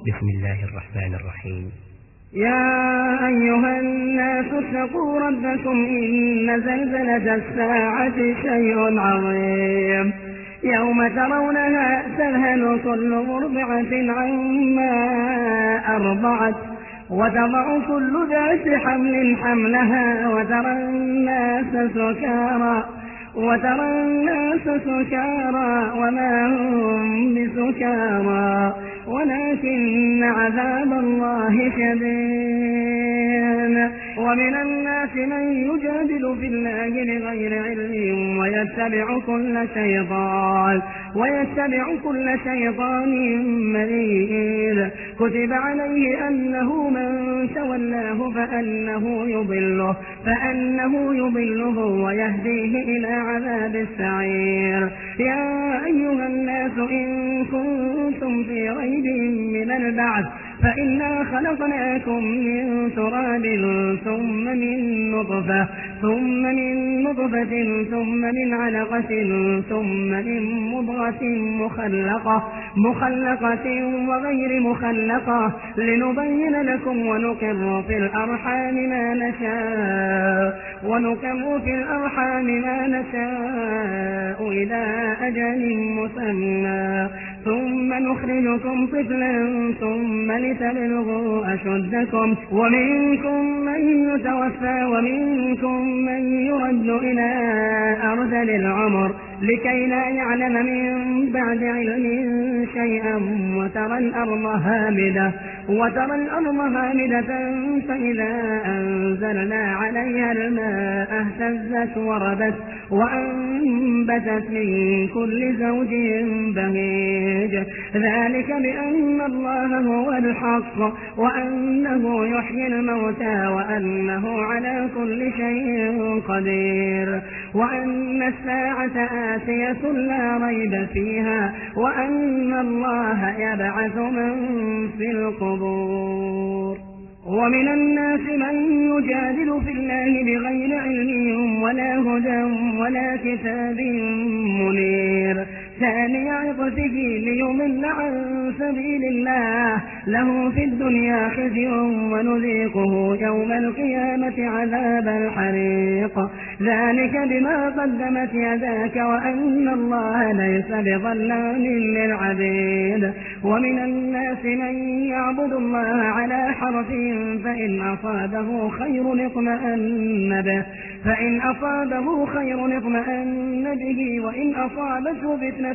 بسم الله الرحمن الرحيم. يا أيها الناس اتقوا ربكم إن زلزلة الساعة شيء عظيم يوم ترونها تذهل كل مرضعة عما أرضعت وتضع كل ذات حمل حملها وترى الناس سكارى وما هم بسكارى ولكن عذاب الله شديد. ومن الناس من يجادل في الله بغير علم ويتبع كل شيطان مريد. كتب عليه أنه من تولاه فأنه يضله ويهديه إلى عذاب السعير. يا أيها الناس إن كنتم في ريب من البعث فإنا خلقناكم من تراب ثم من نطفة ثم من علقة ثم من مضغة مخلقة وغير مخلقة لنبين لكم ونقر في الأرحام ما نشاء إلى أجل مسمى ثم نخرجكم طفلا ثم لتبلغوا أشدكم ومنكم من يتوفى ومنكم من يرد إلى أرذل العمر لكي لا يعلم من بعد علم شيئا. وترى الأرض هامدة فإذا أنزلنا عليها الماء اهتزت وربت وأنبتت من كل زوج بهيج. ذلك بأن الله هو الحق وأنه يحيي الموتى وأنه على كل شيء قدير وأن الساعة آتية لا ريب فيها وأن الله يبعث من في القبور. ومن الناس من يجادل في الله بغير علم ولا هدى ولا كتاب منير. ثاني عطفه ليضل عن سبيل الله له في الدنيا خزي ونذيقه يوم القيامة عذاب الحريق. ذلك بما قدمت يداك وأن الله ليس بظلام للعبيد. ومن الناس من يعبد الله على حرف فإن أصابه خير اطمأن به وإن أصابته فتنة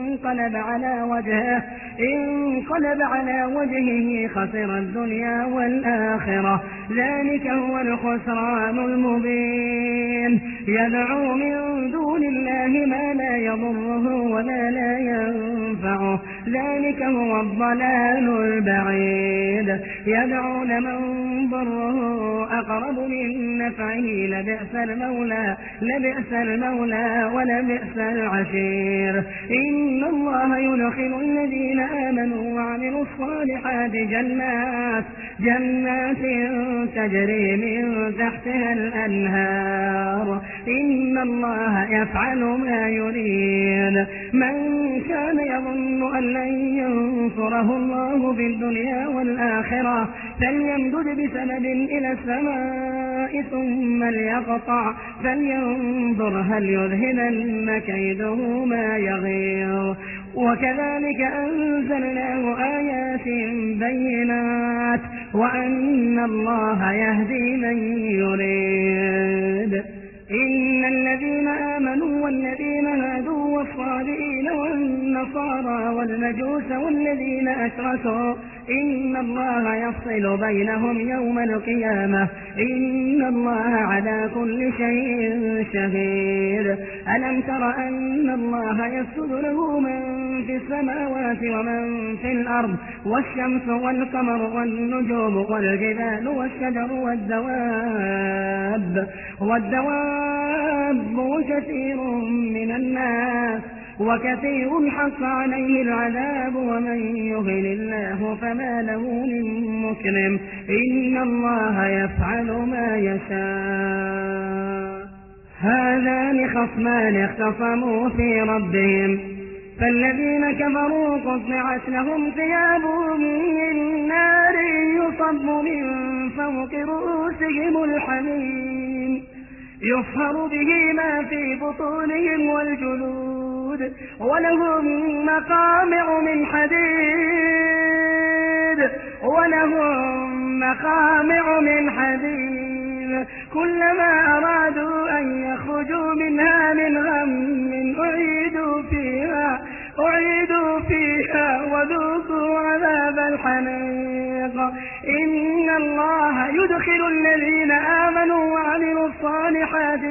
انقلب على وجهه خسر الدنيا والآخرة. ذلك هو الخسران المبين. يدعو من دون الله ما لا يضره وما لا ينفعه ذلك هو الضلال البعيد. يدعو لمن ضره أقرب من نفعه لبئس المولى ولبئس العشير. إن الله يدخل الذين آمنوا وعملوا الصالحات جنات تجري من تحتها الأنهار. إن الله يفعل ما يريد. من كان يظن أن لن ينصره الله في الدنيا والآخرة فليمدد بسند إلى السماء ثم ليقطع فلينظر هل يذهبن كيده ما يغيظ. وكذلك أنزلناه آيات بينات وأن الله يهدي من يريد. إن الذين آمنوا والذين هادوا والصابئين والنصارى والمجوس والذين أشركوا إن الله يفصل بينهم يوم القيامة إن الله على كل شيء شهيد. ألم تر أن الله يسجد له من في السماوات ومن في الأرض والشمس والقمر والنجوم والجبال والشجر والدواب وكثير من الناس وكثير حق عليه العذاب ومن يهن الله فما له من مكرم. إن الله يفعل ما يشاء. هذان خصمان اختصموا في ربهم فالذين كفروا قطعت لهم ثياب من ويصب من فوق رؤوسهم الحميم يصهر به ما في بطونهم والجلود ولهم مقامع من حديد كلما أرادوا أن يخرجوا منها من غم أعيدوا فيها وذوقوا عذاب الحريق إن الله يدخل الذين آمنوا وعملوا الصالحات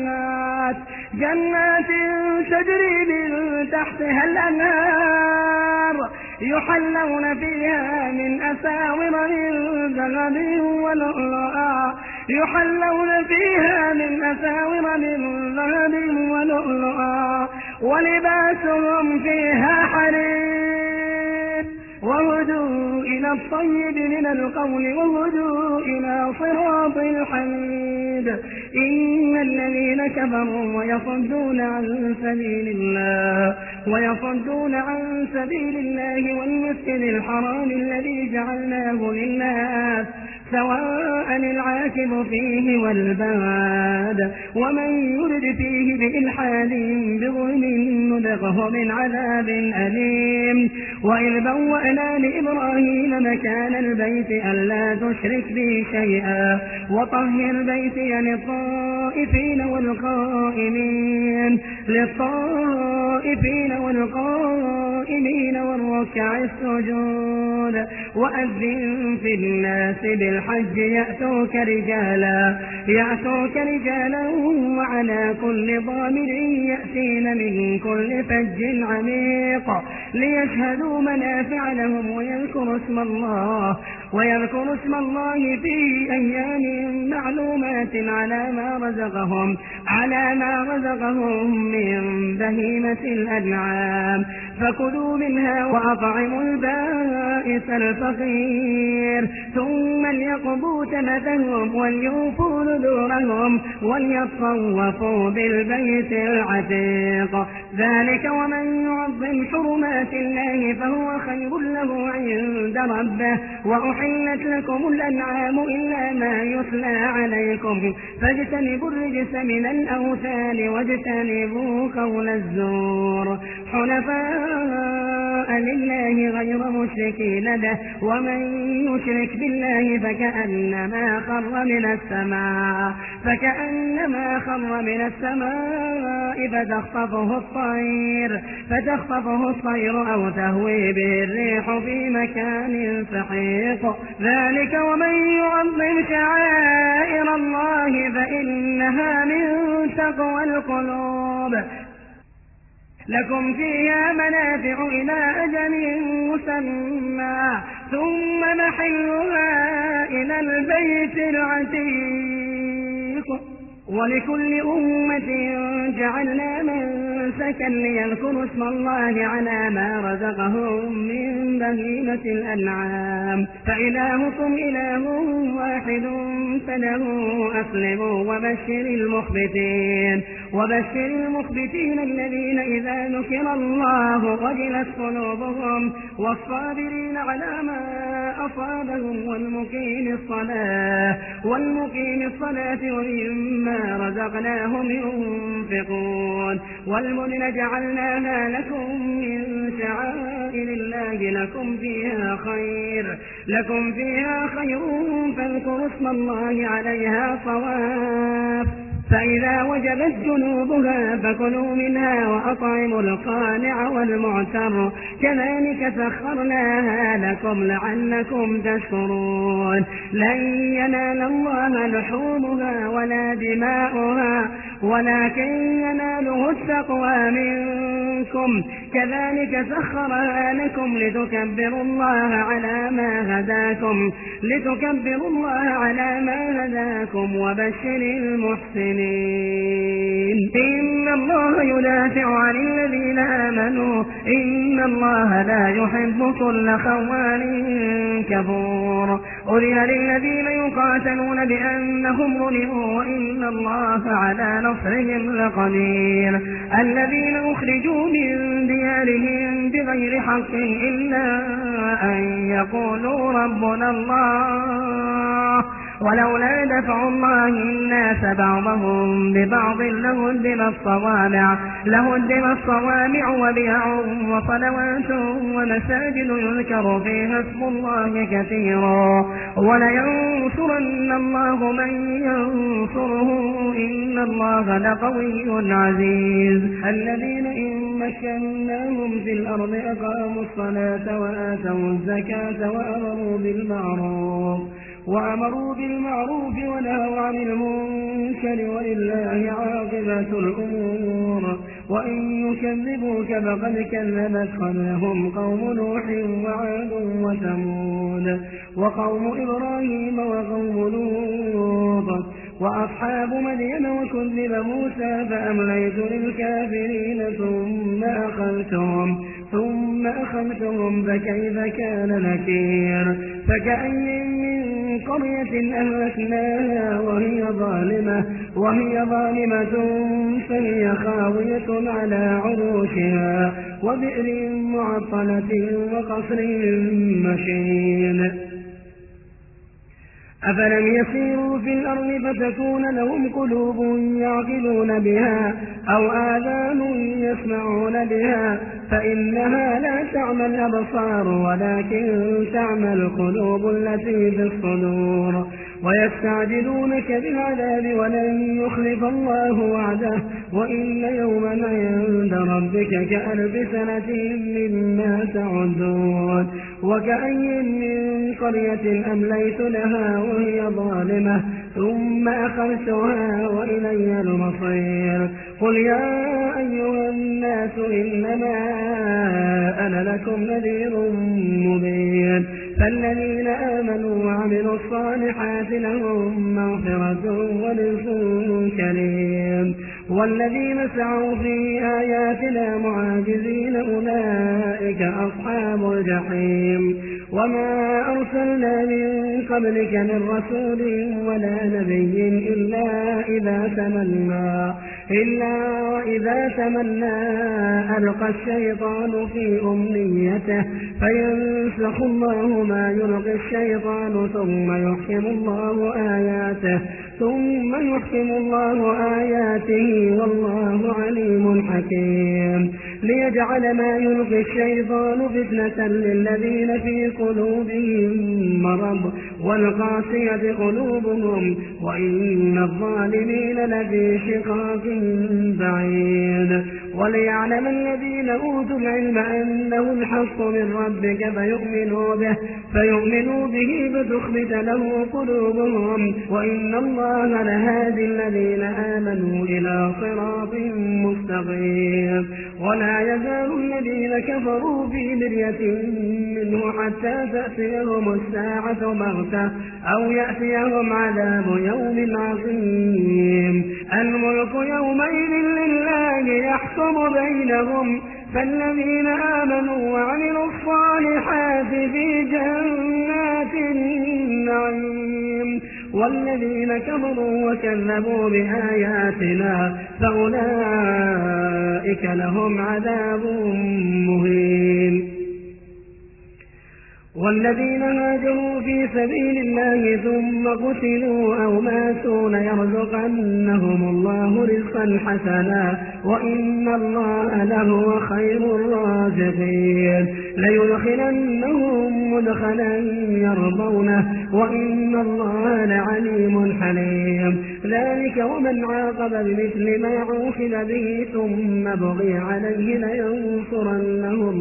جنات تجري من تحتها الأنهار يحلون فيها من أساور من ذهب ولؤلؤا ولباسهم فيها حرير وهدوا إلى الطيب من القول وهدوا إلى صراط الحميد إن الذين كفروا ويصدون عن سبيل الله والمسجد الحرام الذي جعلناه للناس سواء العاكف فيه والباد ومن يرد فيه بإلحاد بظلم نذقه من عذاب أليم وإذ بوأنا لإبراهيم مكان البيت ألا تشرك بي شيئا وطهر بيتي للطائفين والقائمين والركع السجود وأذن في الناس بالحج يأتوك رجالا وعلى كل ضامر يأتين من كل فج عميق ليشهدوا منافع لهم ويذكروا اسم الله في أيام معلومات على ما رزقهم من بهيمة الأنعام فكلوا منها وأطعموا البائس الفقير ثم ليقضوا تمثهم وليوفوا نذورهم وليطوفوا بالبيت العتيق ذلك ومن يعظم حرمات الله فهو خير له عند ربه وأحلت لكم الأنعام إلا ما يتلى عليكم فاجتنبوا الرجس من الأوثان واجتنبوا قول الزور حنفاء لله غير مشركين به ومن يشرك بالله فكأنما خر من السماء فتخطفه الطير أو تهوي به الريح في مكان سحيق ذلك ومن يعظم شعائر الله فإنها من تقوى القلوب لكم فيها منافع إلى أجل مسمى ثم محلها إلى البيت العتيق ولكل أمة جعلنا منسكا ليذكروا اسم الله على ما رزقهم من بهيمة الأنعام فإلهكم إله واحد فله أسلموا وبشر المخبتين الذين إذا ذكر الله وجلت قلوبهم والصابرين على ما أصابهم والمقيم الصلاة ومما رزقناهم ينفقون والمدن جعلناها لكم من شعائر الله لكم فيها خير فاذكروا اسم الله عليها صواف فإذا وجبت جنوبها فكلوا منها وأطعموا القانع والمعتر كذلك سخرناها لكم لعلكم تشكرون لن ينال الله لحومها ولا دماؤها ولكن يناله التقوى منكم كذلك سخرها لكم لتكبروا الله على ما هداكم وبشر المحسنين إن الله يدافع عن الذين آمنوا إن الله لا يحب كل خوان كفور أذن للذين يقاتلون بأنهم ظلموا وإن الله على نصرهم لقدير الذين أخرجوا من ديارهم بغير حق إلا أن يقولوا ربنا الله ولولا دفع الله الناس بعضهم ببعض لهدم الصوامع وبيع وصلوات ومساجد يذكر فيها اسم الله كثيرا ولينصرن الله من ينصره إن الله لقوي عزيز. الذين إن مكناهم في الأرض أقاموا الصلاة وآتوا الزكاة وأمروا بالمعروف ونهوا عن المنكر ولله عاقبة الأمور. وإن يكذبوك فقد كذبت قبلهم قوم نوح وعاد وثمود وقوم إبراهيم وقوم لوط وأصحاب مدين وكذب موسى فأمليت للكافرين ثم أخذتهم فكيف كان نكير. فكأي من قرية أهلكناها وهي ظالمة فهي خاوية على عروشها وبئر معطلة وقصر مشيد. أفلم يسيروا في الأرض فتكون لهم قلوب يعقلون بها أو آذان يسمعون بها فإنها لا تعمى الأبصار ولكن تعمى القلوب التي في الصدور. ويستعجلونك بالعذاب ولن يخلف الله وعده وإن يوما عند ربك كألف سنة مما تعدون. وكأي من قرية أمليت لها وهي ظالمة ثم أخذتها وإلي المصير. قل يا أيها الناس إنما أنا لكم نذير مبين. فالذين آمنوا وعملوا الصالحات لهم مغفرة ورزق كريم والذين سعوا في آياتنا معاجزين أولئك أصحاب الجحيم. وما أرسلنا من قبلك من رسول ولا نبي إلا إذا تمنى ألقى الشيطان في أمنيته فينسخ الله ما يلقي الشيطان ثم يحكم الله آياته والله عليم حكيم. ليجعل ما يلقي الشيطان فتنة للذين في قلوبهم مرض والقاسية قلوبهم وإن الظالمين لفي شقاق بعيد. وليعلم الذين أوتوا العلم أنه الحق من ربك فيؤمنوا به فتخبت له قلوبهم وإن الله لهادي الذين آمنوا إلى صراط مستقيم. ولا يزال الذين كفروا في مرية منه حتى تأتيهم الساعة بغتة أو يأتيهم عذاب يوم عظيم. الملك يومئذ لله يحكم بينهم فالذين آمنوا وعملوا الصالحات في جنات النعيم والذين كفروا وكذبوا بآياتنا فأولئك لهم عذاب مهين. والذين هاجروا في سبيل الله ثم قتلوا أو ماتوا ليرزقنهم الله رزقا حسنا وإن الله لهو خير الرازقين. ليدخلنهم مدخلا يرضونه وإن الله لعليم حليم. ذلك ومن عاقب بمثل ما عوقب به ثم بغي عليه لينصرنه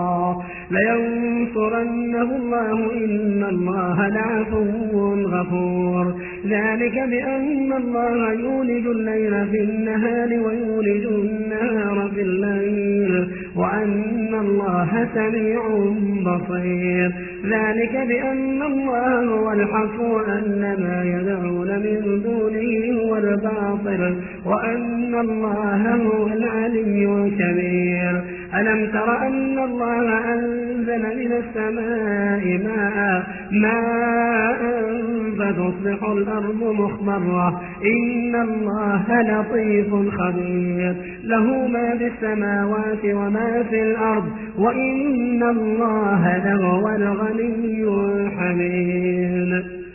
الله إن الله لعفو غفور. ذلك بأن الله يولج الليل في النهار ويولج النهار في الليل وأن الله سميع بصير. ذلك بأن الله هو الحق وأن ما يدعون من دونه هو الباطل وأن الله هو العلي الكبير. ألم تر أن الله أنزل من السماء ماء فتصبح الأرض مخضرة إن الله لطيف خبير له ما في السماوات وما في الأرض وإن الله لهو الغني الحميد.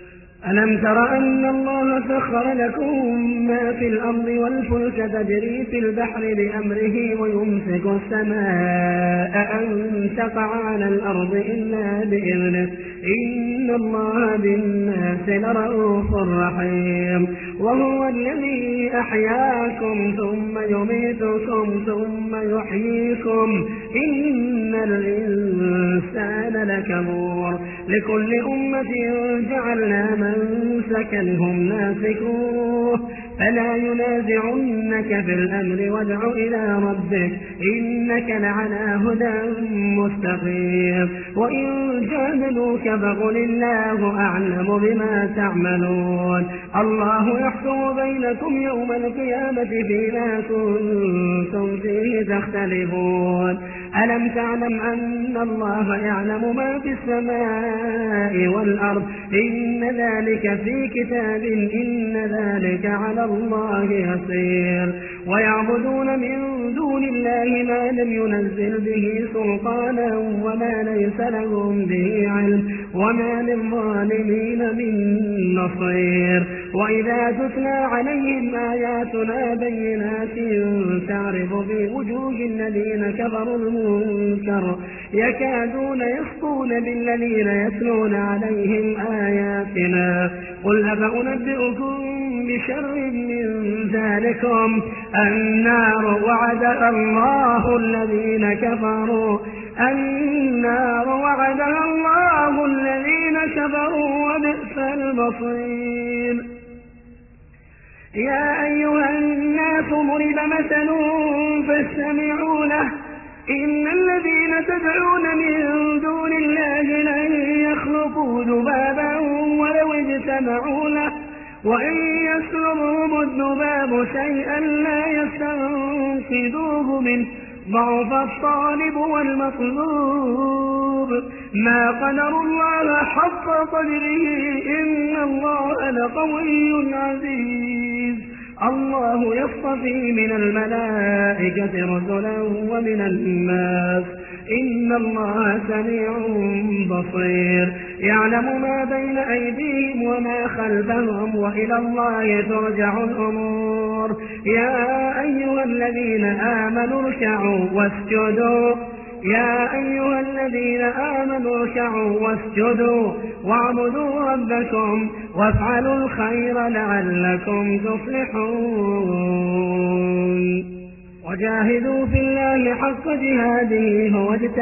ألم تر أن الله سخر لكم ما في الأرض والفلك تجري في البحر بأمره ويمسك السماء أن تقع على الأرض إلا بإذنه إن الله بالناس لرءوف رحيم وهو الذي أحياكم ثم يميتكم ثم يحييكم إن الإنسان لكفور لكل أمة جعلنا منسكا هم ناسكوه فلا ينازعنك في الأمر وادع إلى ربك إنك لعلى هدى مستقيم وإن جادلوك فقل الله أعلم بما تعملون الله يحكم بينكم يوم القيامة فيما كنتم فيه تختلفون ألم تعلم أن الله يعلم ما في السماء والأرض إن ذلك في كتاب إن ذلك على الله يسير ويعبدون من دون الله ما لم ينزل به سلطانا وما ليس لهم به علم وما للظالمين من نصير وإذا تتلى عليهم آياتنا بينات تعرف في وجوه الذين كفروا المنكر يكادون يسطون بالذين يتلون عليهم آياتنا قل أفأنبئكم بشر من ذلكم النار وعدها الله الذين كفروا وبئس المصير يا أيها الناس ضرب مثل فاستمعوا له إن الذين تدعون من دون الله لن يخلقوا ذبابا ولو اجتمعوا له وإن يسلبهم الذباب شيئا لا يستنقذوه منه ضعف الطالب والمطلوب ما قدروا الله حق قدره إن الله لقوي عزيز الله يصطفي من الملائكة رسلا ومن الناس إن الله سميع بصير يعلم ما بين أيديهم وما خلفهم وإلى الله ترجع الأمور يا أيها الذين آمنوا اركعوا واسجدوا واعبدوا ربكم وافعلوا الخير لعلكم تفلحون وجاهدوا في الله حق جهاده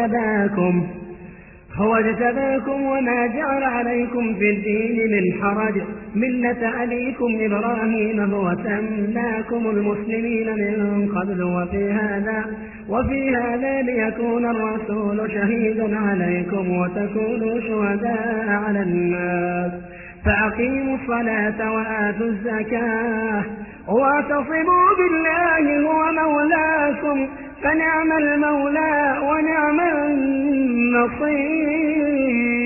هو اجتباكم وما جعل عليكم في الدين من حرج ملة أبيكم إبراهيم هو سماكم المسلمين من قبل وفي هذا ليكون الرسول شهيدا عليكم وتكونوا شهداء على الناس فأقيموا الصلاة وآتوا الزكاة واعتصموا بالله هو مولاكم فنعم المولى ونعم النصير